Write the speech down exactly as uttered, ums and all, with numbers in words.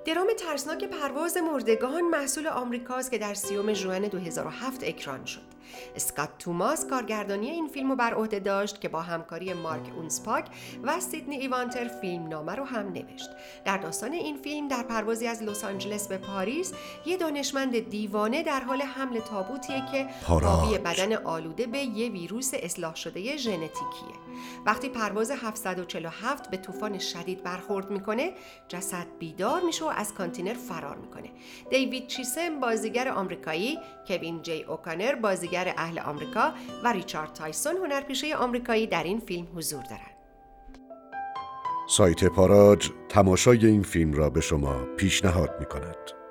درام ترسناک پرواز مردگان محصول آمریکاست که در سیوم ژوئن دو هزار و هفت اکران شد. اسکات توماس کارگردانی این فیلم رو بر عهده داشت که با همکاری مارک اونسپاک و سیدنی ایوانتر فیلمنامه رو هم نوشت. در داستان این فیلم در پروازی از لس آنجلس به پاریس، یه دانشمند دیوانه در حال حمل تابوتیه که حاوی بدن آلوده به یه ویروس اصلاح شده ژنتیکیه. وقتی پرواز هفتصد و چهل و هفت به طوفان شدید برخورد میکنه، جسد بیدار میشه و از کانتینر فرار میکنه. دیوید چیسم بازیگر آمریکایی، کوین جی اوکانر بازیگر اهل آمریکا و ریچارد تایسون هنرپیشه آمریکایی در این فیلم حضور دارند. سایت پاراج تماشای این فیلم را به شما پیشنهاد می‌کند.